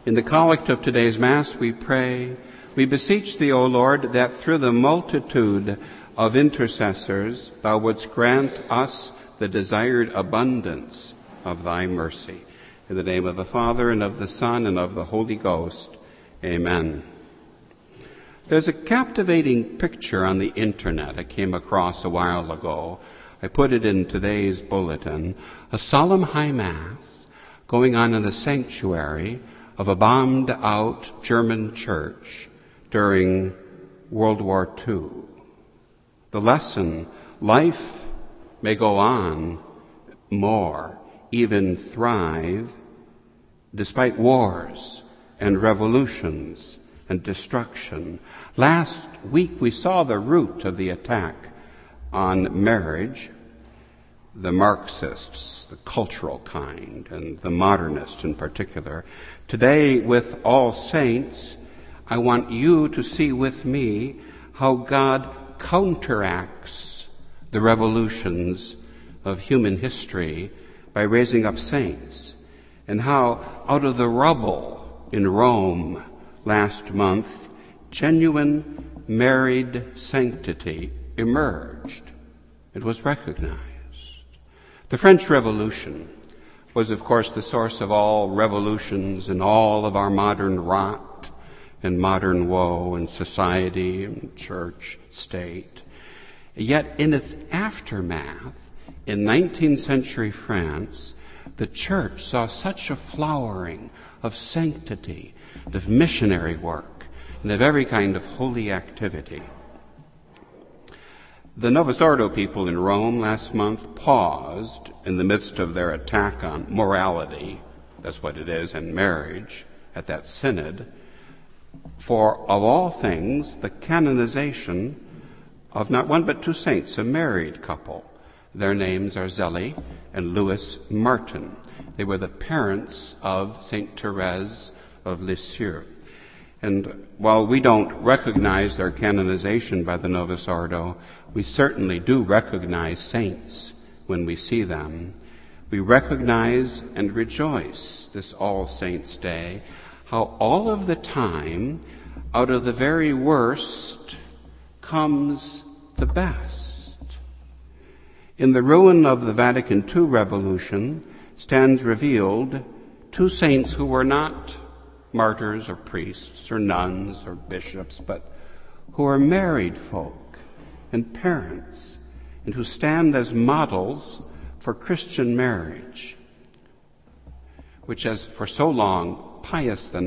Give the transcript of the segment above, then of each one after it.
In the collect of today's Mass, we pray, we beseech thee, O Lord, that through the multitude of intercessors thou wouldst grant us the desired abundance of thy mercy. In the name of the Father, and of the Son, and of the Holy Ghost. Amen. There's a captivating picture on the internet I came across a while ago. I put it in today's bulletin. A solemn high Mass going on in the sanctuary of a bombed-out German church during World War II. The lesson, life may go on more, even thrive, despite wars and revolutions and destruction. Last week we saw the root of the attack on marriage, the Marxists, the cultural kind, and the modernists in particular. Today, with All Saints, I want you to see with me how God counteracts the revolutions of human history by raising up saints, and how out of the rubble in Rome last month, genuine married sanctity emerged. It was recognized. The French Revolution was, of course, the source of all revolutions and all of our modern rot and modern woe in society and church, state. Yet in its aftermath, in 19th century France, the church saw such a flowering of sanctity, of missionary work, and of every kind of holy activity. The Novus Ordo people in Rome last month paused in the midst of their attack on morality, that's what it is, and marriage, at that synod, for, of all things, the canonization of not one but two saints, a married couple. Their names are Zélie and Louis Martin. They were the parents of Saint Therese of Lisieux. And while we don't recognize their canonization by the Novus Ordo, we certainly do recognize saints when we see them. We recognize and rejoice this All Saints' Day, how all of the time, out of the very worst, comes the best. In the ruin of the Vatican II revolution stands revealed two saints who were not martyrs or priests or nuns or bishops, but who are married folk and parents, and who stand as models for Christian marriage, which has for so long, Pius the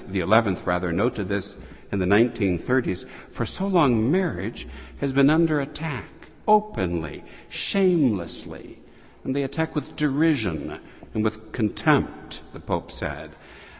11th noted this in the 1930s, for so long marriage has been under attack, openly, shamelessly, and they attack with derision and with contempt, the Pope said.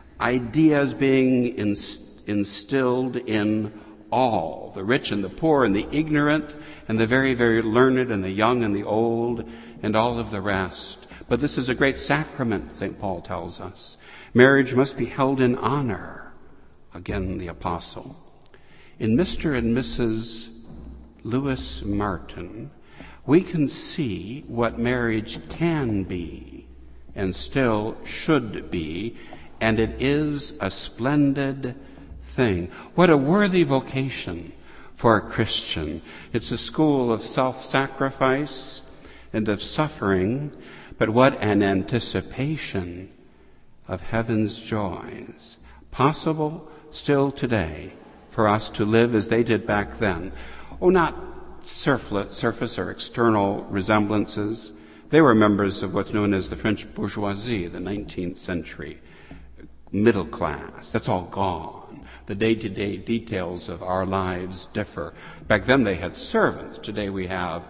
Ideas being instilled in all, the rich and the poor and the ignorant and the very, very learned and the young and the old and all of the rest. But this is a great sacrament, St. Paul tells us. Marriage must be held in honor. Again, the apostle. In Mr. and Mrs. Louis Martin, we can see what marriage can be and still should be, and it is a splendid thing. What a worthy vocation for a Christian. It's a school of self-sacrifice and of suffering, but what an anticipation of heaven's joys. Possible still today for us to live as they did back then. Oh, not surface or external resemblances. They were members of what's known as the French bourgeoisie, the 19th century middle class. That's all gone. The day-to-day details of our lives differ. Back then they had servants. Today we have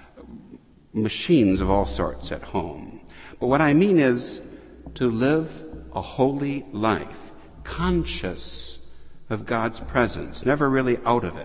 machines of all sorts at home. But what I mean is to live a holy life, conscious of God's presence, never really out of it,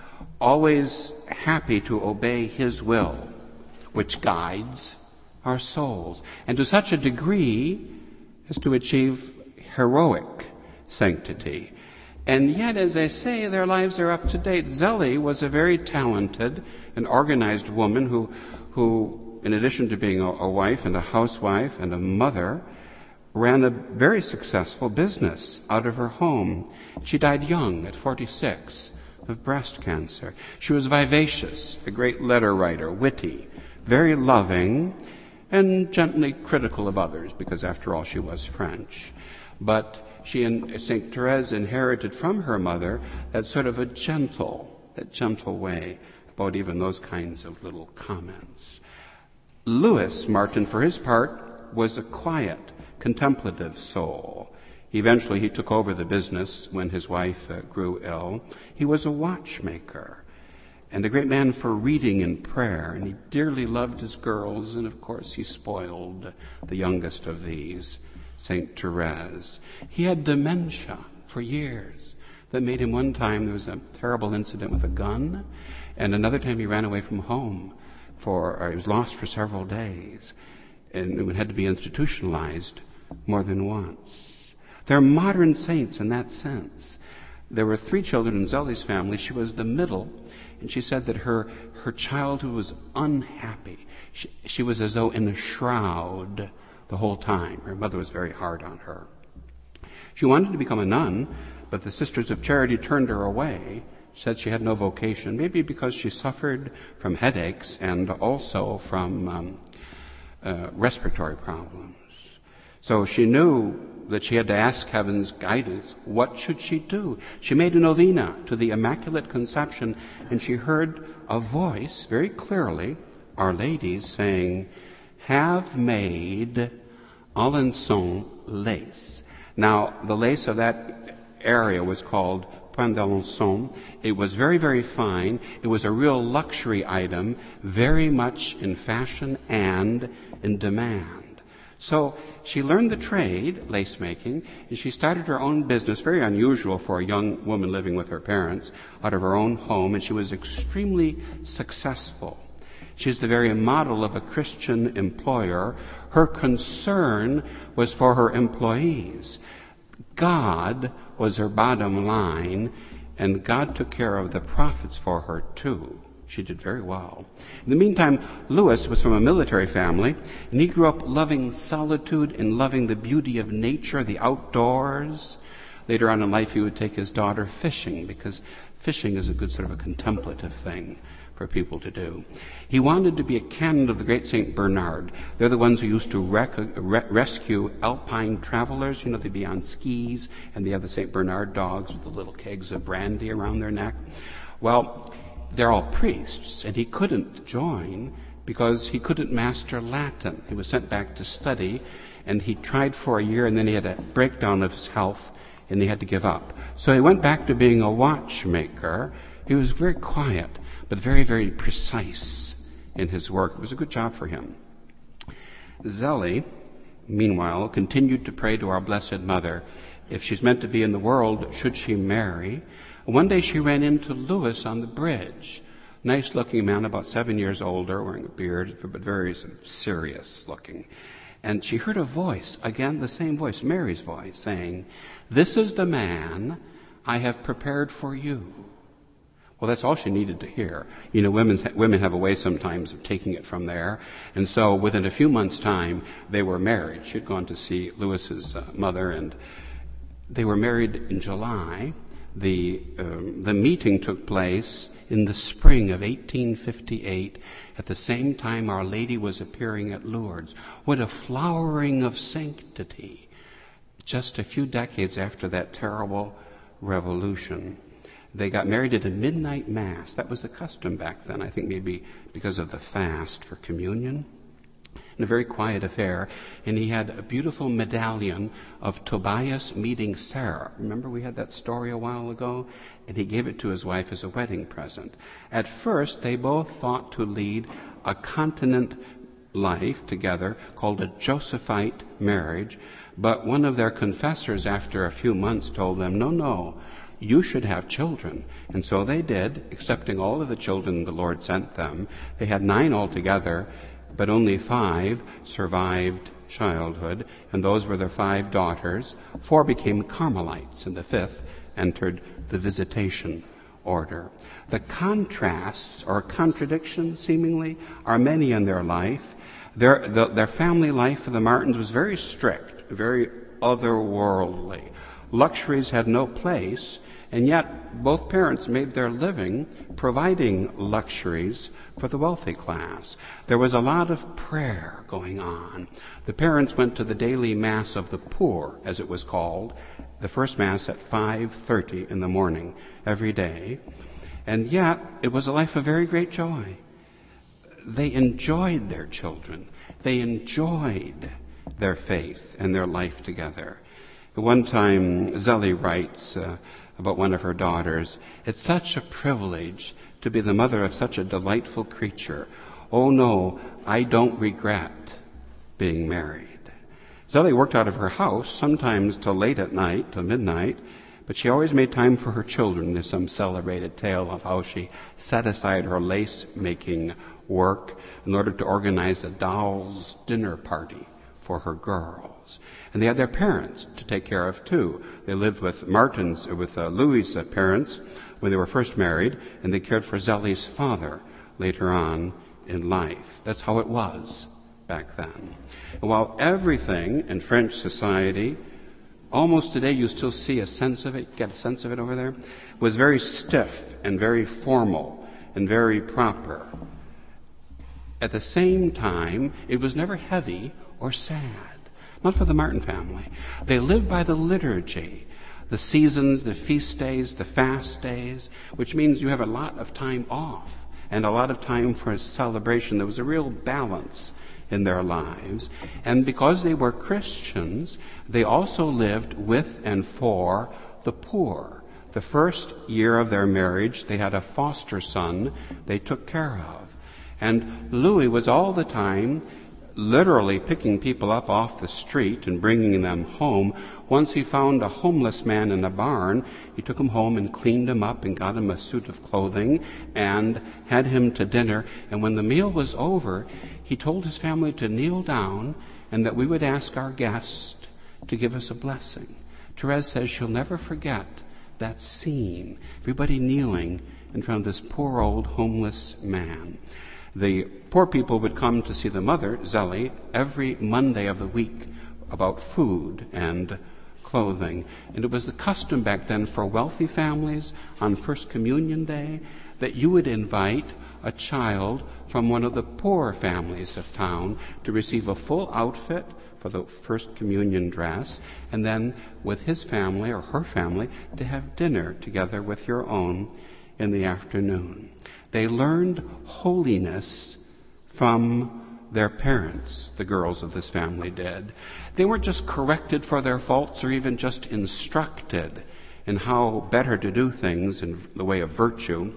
always happy to obey His will, which guides our souls, and to such a degree as to achieve heroic sanctity. And yet, as I say, their lives are up to date. Zélie was a very talented and organized woman who in addition to being a wife and a housewife and a mother, ran a very successful business out of her home. She died young at 46 of breast cancer. She was vivacious, a great letter writer, witty, very loving, and gently critical of others, because after all she was French. But she and St. Therese inherited from her mother that sort of a gentle way about even those kinds of little comments. Louis Martin, for his part, was a quiet, contemplative soul. Eventually he took over the business when his wife grew ill. He was a watchmaker and a great man for reading and prayer, and he dearly loved his girls, and of course he spoiled the youngest of these, St. Therese. He had dementia for years that made him, one time there was a terrible incident with a gun, and another time he ran away from home he was lost for several days, and had to be institutionalized more than once. They're modern saints in that sense. There were 3 children in Zelli's family. She was the middle, and she said that her childhood was unhappy. She was as though in a shroud the whole time. Her mother was very hard on her. She wanted to become a nun, but the Sisters of Charity turned her away, said she had no vocation, maybe because she suffered from headaches and also from respiratory problems. So she knew that she had to ask heaven's guidance. What should she do? She made a novena to the Immaculate Conception, and she heard a voice very clearly, Our Lady, saying, "Have made Alençon lace." Now, the lace of that area was called Point d'Alençon. It was very, very fine. It was a real luxury item, very much in fashion and in demand. So she learned the trade, lace making, and she started her own business, very unusual for a young woman living with her parents, out of her own home, and she was extremely successful. She's the very model of a Christian employer. Her concern was for her employees. God was her bottom line, and God took care of the profits for her too. She did very well. In the meantime, Louis was from a military family, and he grew up loving solitude and loving the beauty of nature, the outdoors. Later on in life, he would take his daughter fishing, because fishing is a good sort of a contemplative thing for people to do. He wanted to be a canon of the great St. Bernard. They're the ones who used to rescue alpine travelers. You know, they'd be on skis, and they have the St. Bernard dogs with the little kegs of brandy around their neck. Well, they're all priests, and he couldn't join because he couldn't master Latin. He was sent back to study, and he tried for a year, and then he had a breakdown of his health, and he had to give up. So he went back to being a watchmaker. He was very quiet, but very, very precise in his work. It was a good job for him. Zelli, meanwhile, continued to pray to our Blessed Mother. If she's meant to be in the world, should she marry? One day she ran into Louis on the bridge. Nice-looking man, about 7 years older, wearing a beard, but very sort of serious-looking. And she heard a voice, again the same voice, Mary's voice, saying, "This is the man I have prepared for you." Well, that's all she needed to hear. You know, women have a way sometimes of taking it from there. And so within a few months' time, they were married. She had gone to see Louis's mother, and they were married in July. The meeting took place in the spring of 1858. At the same time, Our Lady was appearing at Lourdes. What a flowering of sanctity, just a few decades after that terrible revolution. They got married at a midnight mass. That was the custom back then, I think maybe because of the fast for communion. In a very quiet affair. And he had a beautiful medallion of Tobias meeting Sarah. Remember we had that story a while ago? And he gave it to his wife as a wedding present. At first, they both thought to lead a continent life together called a Josephite marriage. But one of their confessors, after a few months, told them, no, you should have children. And so they did, accepting all of the children the Lord sent them. They had 9 altogether, but only 5 survived childhood, and those were their 5 daughters. 4 became Carmelites, and the 5th entered the Visitation order. The contrasts, or contradictions seemingly, are many in their life. Their family life for the Martins was very strict. very otherworldly. Luxuries had no place, and yet both parents made their living providing luxuries for the wealthy class. There was a lot of prayer going on. The parents went to the daily Mass of the Poor, as it was called, the first Mass at 5:30 in the morning every day. And yet it was a life of very great joy. They enjoyed their children. They enjoyed their faith and their life together. One time, Zelly writes about one of her daughters, "It's such a privilege to be the mother of such a delightful creature. Oh no, I don't regret being married." Zelly worked out of her house, sometimes till late at night, till midnight, but she always made time for her children. There's some celebrated tale of how she set aside her lace-making work in order to organize a doll's dinner party for her girls. And they had their parents to take care of, too. They lived with Louis' parents when they were first married, and they cared for Zelly's father later on in life. That's how it was back then. And while everything in French society, almost today you still see a sense of it, get a sense of it over there, was very stiff and very formal and very proper. At the same time, it was never heavy or sad. Not for the Martin family. They lived by the liturgy, the seasons, the feast days, the fast days, which means you have a lot of time off and a lot of time for celebration. There was a real balance in their lives. And because they were Christians, they also lived with and for the poor. The first year of their marriage, they had a foster son they took care of. And Louis was all the time literally picking people up off the street and bringing them home. Once he found a homeless man in a barn. He took him home and cleaned him up and got him a suit of clothing and had him to dinner. And when the meal was over, he told his family to kneel down and that we would ask our guest to give us a blessing. Therese says she'll never forget that scene, everybody kneeling in front of this poor old homeless man. The poor people would come to see the mother, Zelly, every Monday of the week about food and clothing. And it was the custom back then for wealthy families on First Communion Day that you would invite a child from one of the poor families of town to receive a full outfit for the First Communion dress, and then with his family or her family to have dinner together with your own in the afternoon. They learned holiness from their parents, the girls of this family did. They weren't just corrected for their faults or even just instructed in how better to do things in the way of virtue,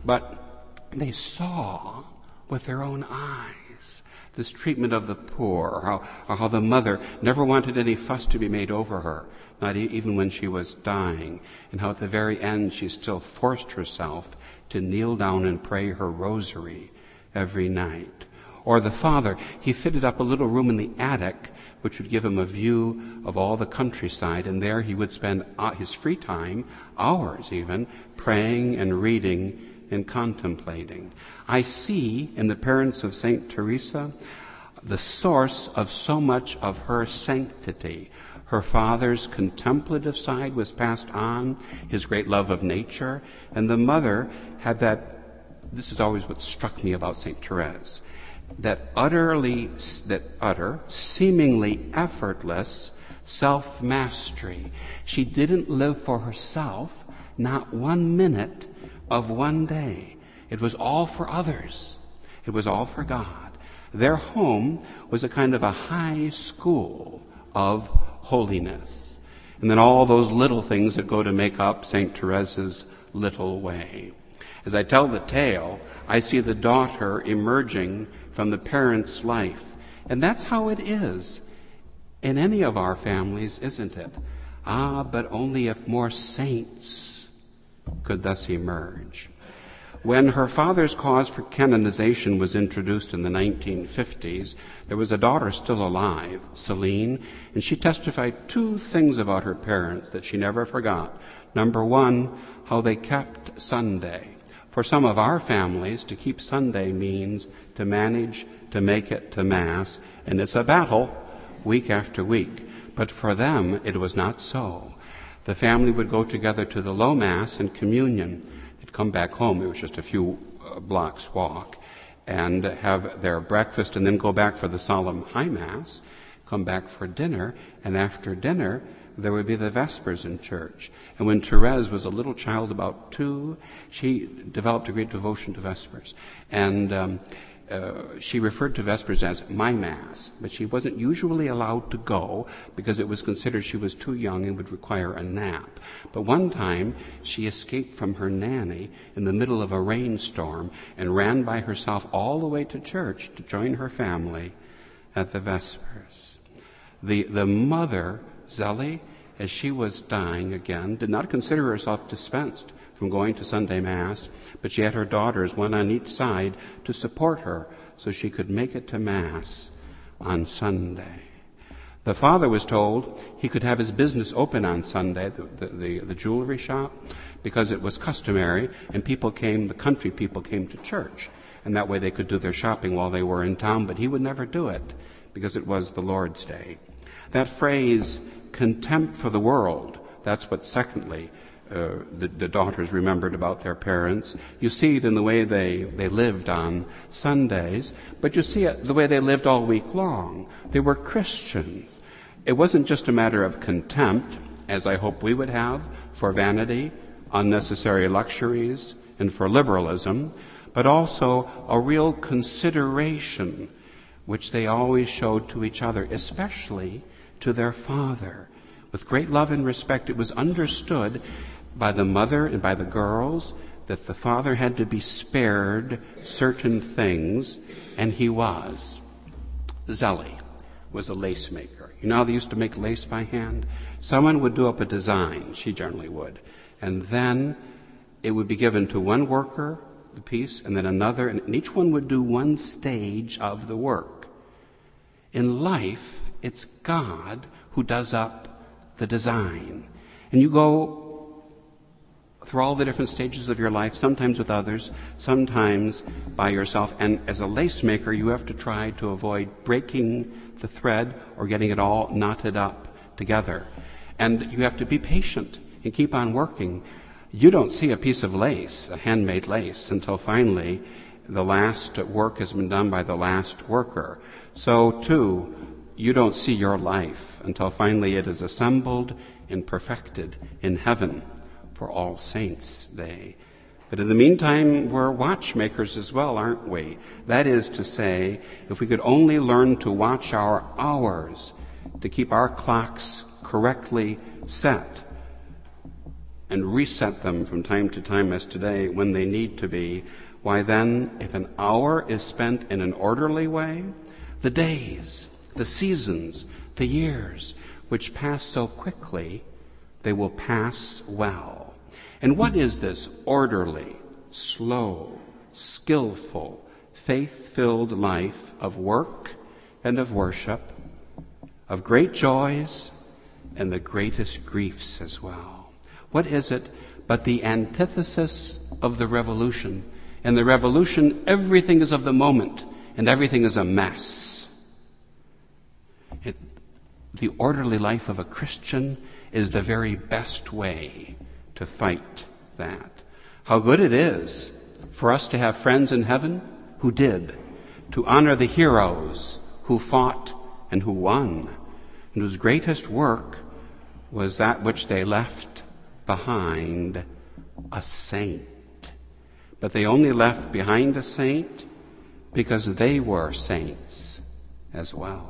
but they saw with their own eyes this treatment of the poor, how the mother never wanted any fuss to be made over her, not even when she was dying, and how at the very end she still forced herself to kneel down and pray her rosary every night. Or the father, he fitted up a little room in the attic which would give him a view of all the countryside, and there he would spend his free time, hours even, praying and reading and contemplating. I see in the parents of St. Teresa the source of so much of her sanctity. Her father's contemplative side was passed on, his great love of nature, and the mother had that, this is always what struck me about St. Therese, that utter, seemingly effortless self-mastery. She didn't live for herself, not 1 minute of one day. It was all for others. It was all for God. Their home was a kind of a high school of holiness. And then all those little things that go to make up St. Teresa's little way. As I tell the tale, I see the daughter emerging from the parent's life. And that's how it is in any of our families, isn't it? But only if more saints could thus emerge. When her father's cause for canonization was introduced in the 1950s, there was a daughter still alive, Celine, and she testified 2 things about her parents that she never forgot. Number 1, how they kept Sunday. For some of our families, to keep Sunday means to manage to make it to Mass, and it's a battle week after week. But for them, it was not so. The family would go together to the low Mass and communion. They'd come back home. It was just a few blocks walk, and have their breakfast and then go back for the solemn high Mass, come back for dinner, and after dinner, there would be the Vespers in church. And when Therese was a little child, about 2, she developed a great devotion to Vespers. And she referred to Vespers as my Mass, but she wasn't usually allowed to go because it was considered she was too young and would require a nap. But one time, she escaped from her nanny in the middle of a rainstorm and ran by herself all the way to church to join her family at the Vespers. The mother, Zélie, as she was dying again, did not consider herself dispensed from going to Sunday Mass, but she had her daughters, one on each side, to support her so she could make it to Mass on Sunday. The father was told he could have his business open on Sunday, the jewelry shop, because it was customary, and the country people came to church, and that way they could do their shopping while they were in town, but he would never do it because it was the Lord's Day. That phrase, contempt for the world, that's what secondly the daughters remembered about their parents. You see it in the way they lived on Sundays, but you see it the way they lived all week long. They were Christians. It wasn't just a matter of contempt, as I hope we would have, for vanity, unnecessary luxuries, and for liberalism, but also a real consideration which they always showed to each other, especially to their father. With great love and respect, it was understood by the mother and by the girls that the father had to be spared certain things, and he was. Zélie was a lace maker. You know how they used to make lace by hand? Someone would do up a design, she generally would, and then it would be given to one worker, the piece, and then another, and each one would do one stage of the work. In life, it's God who does up the design. And you go through all the different stages of your life, sometimes with others, sometimes by yourself. And as a lace maker, you have to try to avoid breaking the thread or getting it all knotted up together. And you have to be patient and keep on working. You don't see a piece of lace, a handmade lace, until finally the last work has been done by the last worker. So, too, you don't see your life until finally it is assembled and perfected in heaven for All Saints' Day. But in the meantime, we're watchmakers as well, aren't we? That is to say, if we could only learn to watch our hours, to keep our clocks correctly set, and reset them from time to time as today when they need to be, why then, if an hour is spent in an orderly way, the days, the seasons, the years, which pass so quickly, they will pass well. And what is this orderly, slow, skillful, faith-filled life of work and of worship, of great joys and the greatest griefs as well? What is it but the antithesis of the revolution? In the revolution, everything is of the moment and everything is a mess. The orderly life of a Christian is the very best way to fight that. How good it is for us to have friends in heaven who did, to honor the heroes who fought and who won, and whose greatest work was that which they left behind, a saint. But they only left behind a saint because they were saints as well.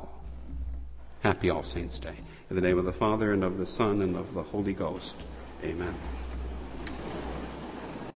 Happy All Saints' Day. In the name of the Father, and of the Son, and of the Holy Ghost. Amen.